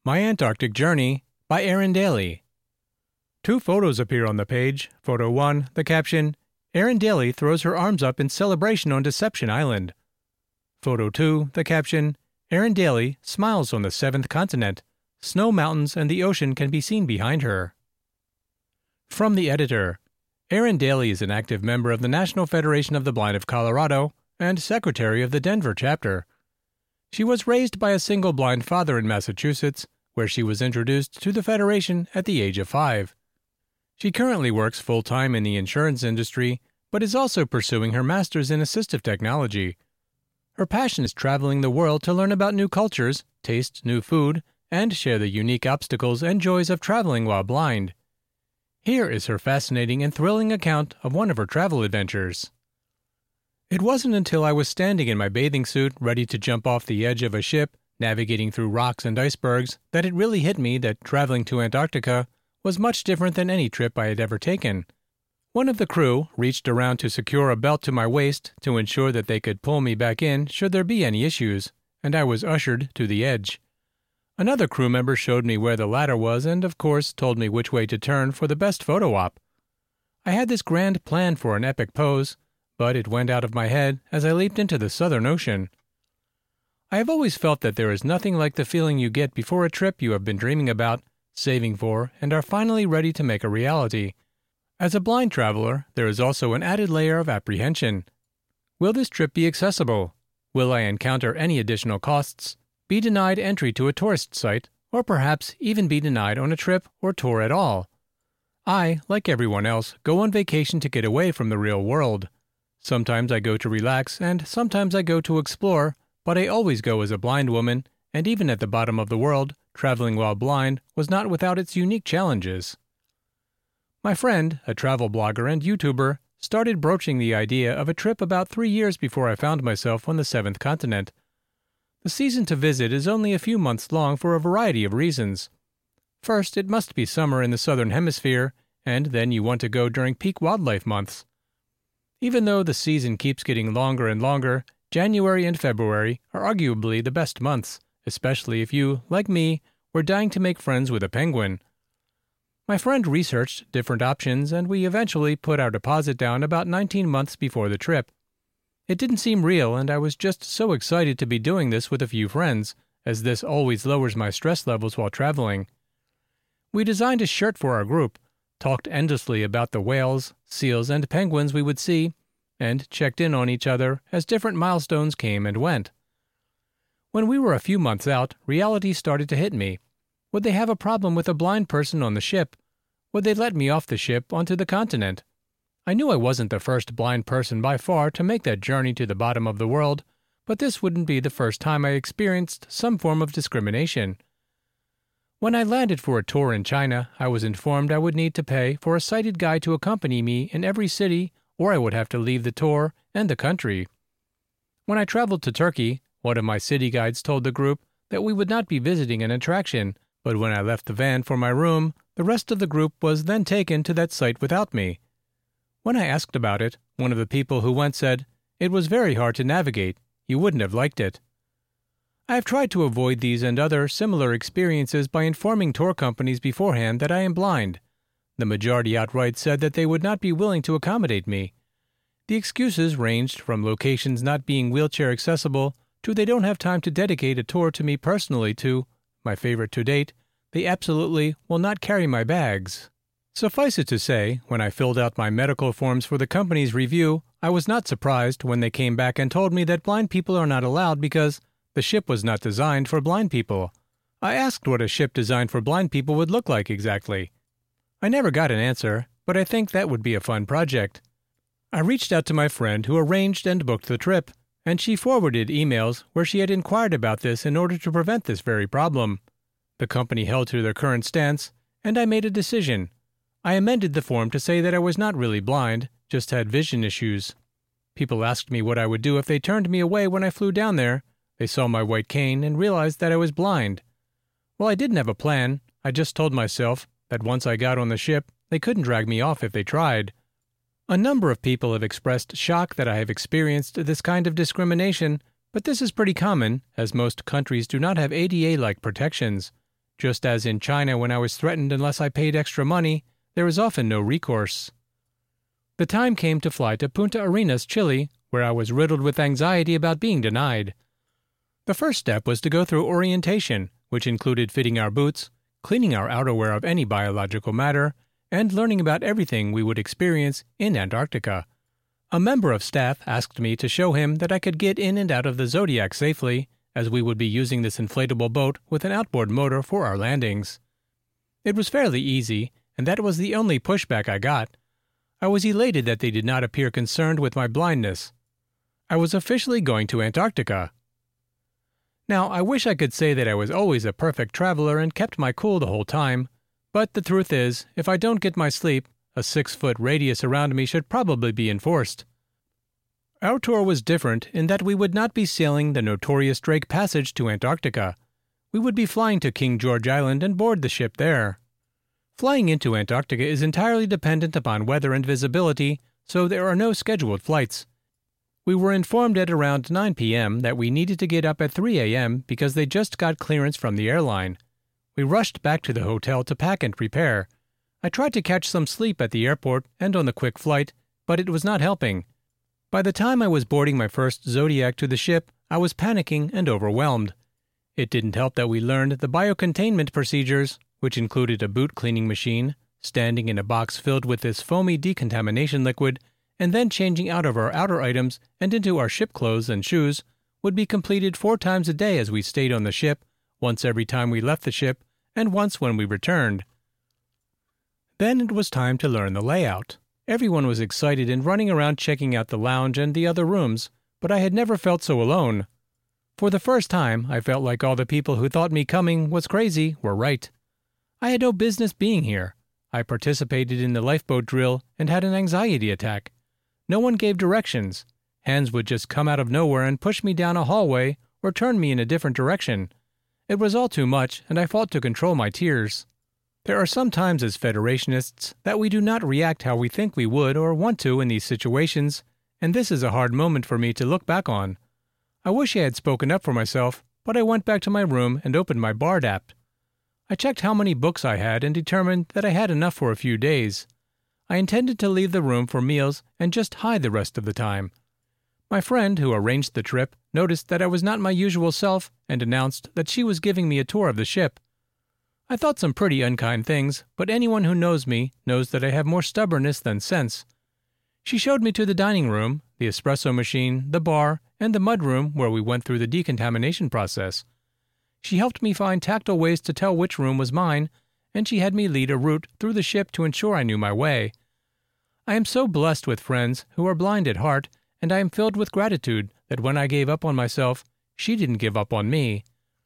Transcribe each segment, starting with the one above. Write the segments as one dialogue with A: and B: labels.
A: My Antarctic Journey by Erin Daly. Two photos appear on the page. Photo 1, the caption, Erin Daly throws her arms up in celebration on Deception Island. Photo 2, the caption, Erin Daly smiles on the seventh continent. Snow mountains and the ocean can be seen behind her. From the editor, Erin Daly is an active member of the National Federation of the Blind of Colorado and secretary of the Denver chapter. She was raised by a single blind father in Massachusetts, where she was introduced to the Federation at the age of 5. She currently works full-time in the insurance industry, but is also pursuing her master's in assistive technology. Her passion is traveling the world to learn about new cultures, taste new food, and share the unique obstacles and joys of traveling while blind. Here is her fascinating and thrilling account of one of her travel adventures. It wasn't until I was standing in my bathing suit, ready to jump off the edge of a ship, navigating through rocks and icebergs, that it really hit me that traveling to Antarctica was much different than any trip I had ever taken. One of the crew reached around to secure a belt to my waist to ensure that they could pull me back in should there be any issues, and I was ushered to the edge. Another crew member showed me where the ladder was and, of course, told me which way to turn for the best photo op. I had this grand plan for an epic pose, but it went out of my head as I leaped into the Southern Ocean. I have always felt that there is nothing like the feeling you get before a trip you have been dreaming about, saving for, and are finally ready to make a reality. As a blind traveler, there is also an added layer of apprehension. Will this trip be accessible? Will I encounter any additional costs? Be denied entry to a tourist site, or perhaps even be denied on a trip or tour at all? I, like everyone else, go on vacation to get away from the real world. Sometimes I go to relax, and sometimes I go to explore, but I always go as a blind woman, and even at the bottom of the world, traveling while blind was not without its unique challenges. My friend, a travel blogger and YouTuber, started broaching the idea of a trip about 3 years before I found myself on the seventh continent. The season to visit is only a few months long for a variety of reasons. First, it must be summer in the southern hemisphere, and then you want to go during peak wildlife months. Even though the season keeps getting longer and longer, January and February are arguably the best months, especially if you, like me, were dying to make friends with a penguin. My friend researched different options, and we eventually put our deposit down about 19 months before the trip. It didn't seem real, and I was just so excited to be doing this with a few friends, as this always lowers my stress levels while traveling. We designed a shirt for our group, talked endlessly about the whales, seals, and penguins we would see, and checked in on each other as different milestones came and went. When we were a few months out, reality started to hit me. Would they have a problem with a blind person on the ship? Would they let me off the ship onto the continent? I knew I wasn't the first blind person by far to make that journey to the bottom of the world, but this wouldn't be the first time I experienced some form of discrimination. When I landed for a tour in China, I was informed I would need to pay for a sighted guide to accompany me in every city, or I would have to leave the tour and the country. When I traveled to Turkey, one of my city guides told the group that we would not be visiting an attraction, but when I left the van for my room, the rest of the group was then taken to that site without me. When I asked about it, one of the people who went said, "It was very hard to navigate. You wouldn't have liked it." I have tried to avoid these and other similar experiences by informing tour companies beforehand that I am blind. The majority outright said that they would not be willing to accommodate me. The excuses ranged from locations not being wheelchair accessible to they don't have time to dedicate a tour to me personally to, my favorite to date, they absolutely will not carry my bags. Suffice it to say, when I filled out my medical forms for the company's review, I was not surprised when they came back and told me that blind people are not allowed because the ship was not designed for blind people. I asked what a ship designed for blind people would look like exactly. I never got an answer, but I think that would be a fun project. I reached out to my friend who arranged and booked the trip, and she forwarded emails where she had inquired about this in order to prevent this very problem. The company held to their current stance, and I made a decision. I amended the form to say that I was not really blind, just had vision issues. People asked me what I would do if they turned me away when I flew down there. They saw my white cane and realized that I was blind. Well, I didn't have a plan. I just told myself that once I got on the ship, they couldn't drag me off if they tried. A number of people have expressed shock that I have experienced this kind of discrimination, but this is pretty common, as most countries do not have ADA-like protections. Just as in China when I was threatened unless I paid extra money, there is often no recourse. The time came to fly to Punta Arenas, Chile, where I was riddled with anxiety about being denied. The first step was to go through orientation, which included fitting our boots, cleaning our outerwear of any biological matter, and learning about everything we would experience in Antarctica. A member of staff asked me to show him that I could get in and out of the Zodiac safely, as we would be using this inflatable boat with an outboard motor for our landings. It was fairly easy, and that was the only pushback I got. I was elated that they did not appear concerned with my blindness. I was officially going to Antarctica. Now, I wish I could say that I was always a perfect traveler and kept my cool the whole time, but the truth is, if I don't get my sleep, a 6-foot radius around me should probably be enforced. Our tour was different in that we would not be sailing the notorious Drake Passage to Antarctica. We would be flying to King George Island and board the ship there. Flying into Antarctica is entirely dependent upon weather and visibility, so there are no scheduled flights. We were informed at around 9 p.m. that we needed to get up at 3 a.m. because they just got clearance from the airline. We rushed back to the hotel to pack and prepare. I tried to catch some sleep at the airport and on the quick flight, but it was not helping. By the time I was boarding my first Zodiac to the ship, I was panicking and overwhelmed. It didn't help that we learned the biocontainment procedures, which included a boot cleaning machine, standing in a box filled with this foamy decontamination liquid, and then changing out of our outer items and into our ship clothes and shoes, would be completed 4 times a day as we stayed on the ship, once every time we left the ship, and once when we returned. Then it was time to learn the layout. Everyone was excited and running around checking out the lounge and the other rooms, but I had never felt so alone. For the first time, I felt like all the people who thought me coming was crazy were right. I had no business being here. I participated in the lifeboat drill and had an anxiety attack. No one gave directions. Hands would just come out of nowhere and push me down a hallway or turn me in a different direction. It was all too much, and I fought to control my tears. There are some times as Federationists that we do not react how we think we would or want to in these situations, and this is a hard moment for me to look back on. I wish I had spoken up for myself, but I went back to my room and opened my Bard app. I checked how many books I had and determined that I had enough for a few days. I intended to leave the room for meals and just hide the rest of the time. My friend, who arranged the trip, noticed that I was not my usual self and announced that she was giving me a tour of the ship. I thought some pretty unkind things, but anyone who knows me knows that I have more stubbornness than sense. She showed me to the dining room, the espresso machine, the bar, and the mudroom where we went through the decontamination process. She helped me find tactile ways to tell which room was mine, and she had me lead a route through the ship to ensure I knew my way. I am so blessed with friends who are blind at heart, and I am filled with gratitude that when I gave up on myself, she didn't give up on me.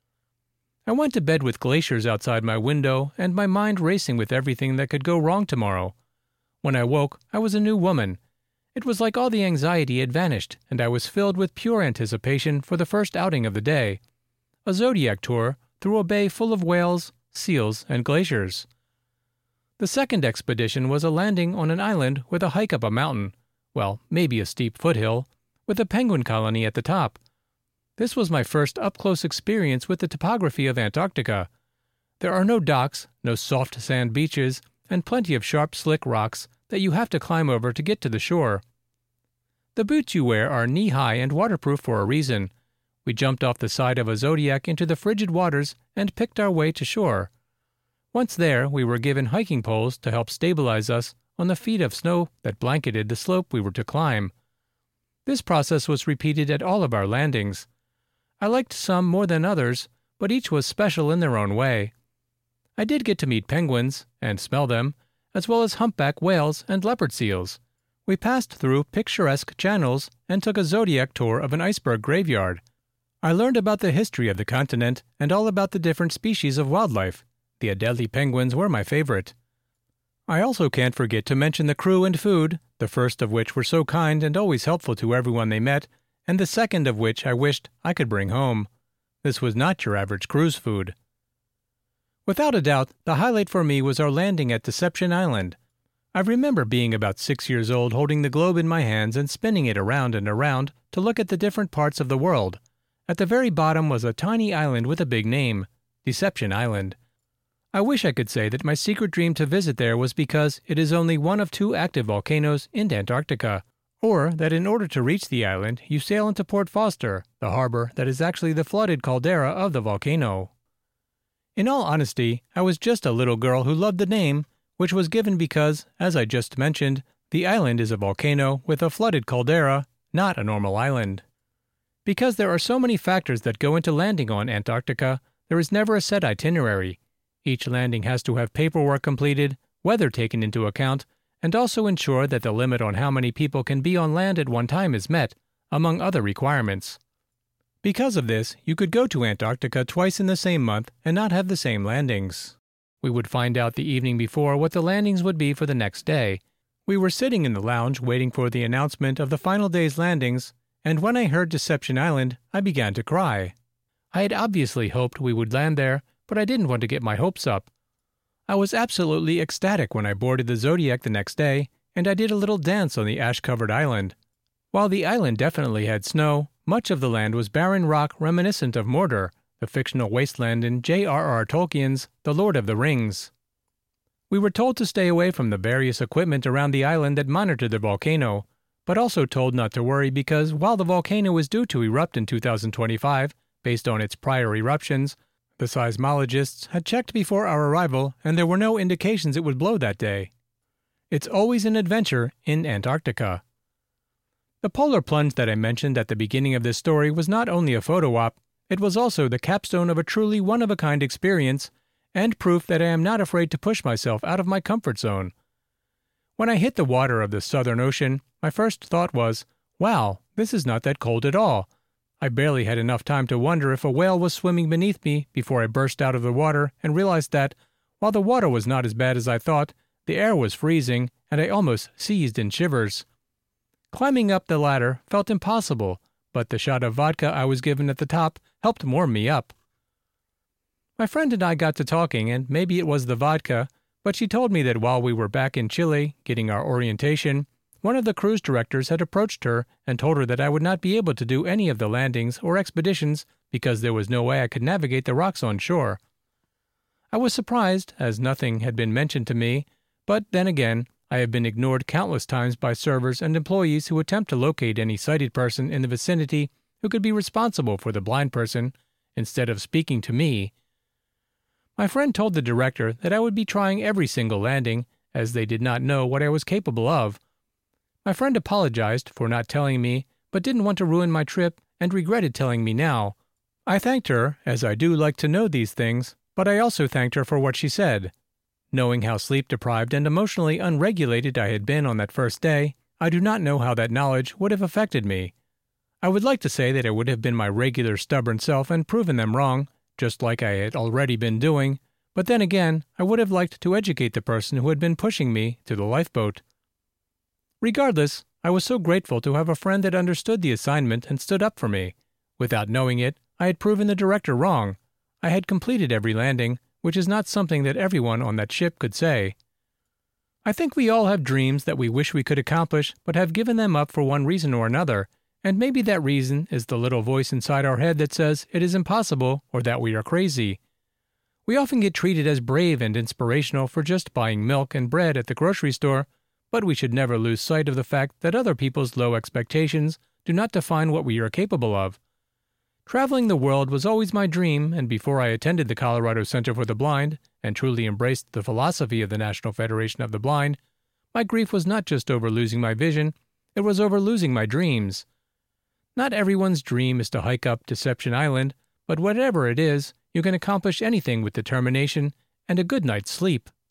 A: I went to bed with glaciers outside my window and my mind racing with everything that could go wrong tomorrow. When I woke, I was a new woman. It was like all the anxiety had vanished, and I was filled with pure anticipation for the first outing of the day. A Zodiac tour through a bay full of whales, seals, and glaciers. The second expedition was a landing on an island with a hike up a mountain, well, maybe a steep foothill, with a penguin colony at the top. This was my first up-close experience with the topography of Antarctica. There are no docks, no soft sand beaches, and plenty of sharp, slick rocks that you have to climb over to get to the shore. The boots you wear are knee-high and waterproof for a reason. We jumped off the side of a Zodiac into the frigid waters and picked our way to shore. Once there, we were given hiking poles to help stabilize us on the feet of snow that blanketed the slope we were to climb. This process was repeated at all of our landings. I liked some more than others, but each was special in their own way. I did get to meet penguins, and smell them, as well as humpback whales and leopard seals. We passed through picturesque channels and took a Zodiac tour of an iceberg graveyard. I learned about the history of the continent and all about the different species of wildlife. The Adelie penguins were my favorite. I also can't forget to mention the crew and food, the first of which were so kind and always helpful to everyone they met, and the second of which I wished I could bring home. This was not your average cruise food. Without a doubt, the highlight for me was our landing at Deception Island. I remember being about 6 years old holding the globe in my hands and spinning it around and around to look at the different parts of the world. At the very bottom was a tiny island with a big name, Deception Island. I wish I could say that my secret dream to visit there was because it is only one of 2 active volcanoes in Antarctica, or that in order to reach the island, you sail into Port Foster, the harbor that is actually the flooded caldera of the volcano. In all honesty, I was just a little girl who loved the name, which was given because, as I just mentioned, the island is a volcano with a flooded caldera, not a normal island. Because there are so many factors that go into landing on Antarctica, there is never a set itinerary. Each landing has to have paperwork completed, weather taken into account, and also ensure that the limit on how many people can be on land at one time is met, among other requirements. Because of this, you could go to Antarctica twice in the same month and not have the same landings. We would find out the evening before what the landings would be for the next day. We were sitting in the lounge waiting for the announcement of the final day's landings, and when I heard Deception Island, I began to cry. I had obviously hoped we would land there, but I didn't want to get my hopes up. I was absolutely ecstatic when I boarded the Zodiac the next day, and I did a little dance on the ash-covered island. While the island definitely had snow, much of the land was barren rock reminiscent of Mordor, the fictional wasteland in J.R.R. Tolkien's The Lord of the Rings. We were told to stay away from the various equipment around the island that monitored the volcano, but also told not to worry because while the volcano is due to erupt in 2025, based on its prior eruptions, the seismologists had checked before our arrival and there were no indications it would blow that day. It's always an adventure in Antarctica. The polar plunge that I mentioned at the beginning of this story was not only a photo op, it was also the capstone of a truly one-of-a-kind experience and proof that I am not afraid to push myself out of my comfort zone. When I hit the water of the Southern Ocean, my first thought was, wow, this is not that cold at all. I barely had enough time to wonder if a whale was swimming beneath me before I burst out of the water and realized that, while the water was not as bad as I thought, the air was freezing and I almost seized in shivers. Climbing up the ladder felt impossible, but the shot of vodka I was given at the top helped warm me up. My friend and I got to talking, and maybe it was the vodka, but she told me that while we were back in Chile getting our orientation, one of the cruise directors had approached her and told her that I would not be able to do any of the landings or expeditions because there was no way I could navigate the rocks on shore. I was surprised, as nothing had been mentioned to me, but then again, I have been ignored countless times by servers and employees who attempt to locate any sighted person in the vicinity who could be responsible for the blind person, instead of speaking to me. My friend told the director that I would be trying every single landing, as they did not know what I was capable of. My friend apologized for not telling me, but didn't want to ruin my trip and regretted telling me now. I thanked her, as I do like to know these things, but I also thanked her for what she said. Knowing how sleep-deprived and emotionally unregulated I had been on that first day, I do not know how that knowledge would have affected me. I would like to say that I would have been my regular stubborn self and proven them wrong, just like I had already been doing, but then again, I would have liked to educate the person who had been pushing me to the lifeboat. Regardless, I was so grateful to have a friend that understood the assignment and stood up for me. Without knowing it, I had proven the director wrong. I had completed every landing, which is not something that everyone on that ship could say. I think we all have dreams that we wish we could accomplish but have given them up for one reason or another, and maybe that reason is the little voice inside our head that says it is impossible or that we are crazy. We often get treated as brave and inspirational for just buying milk and bread at the grocery store, but we should never lose sight of the fact that other people's low expectations do not define what we are capable of. Traveling the world was always my dream, and before I attended the Colorado Center for the Blind and truly embraced the philosophy of the National Federation of the Blind, my grief was not just over losing my vision, it was over losing my dreams. Not everyone's dream is to hike up Deception Island, but whatever it is, you can accomplish anything with determination and a good night's sleep.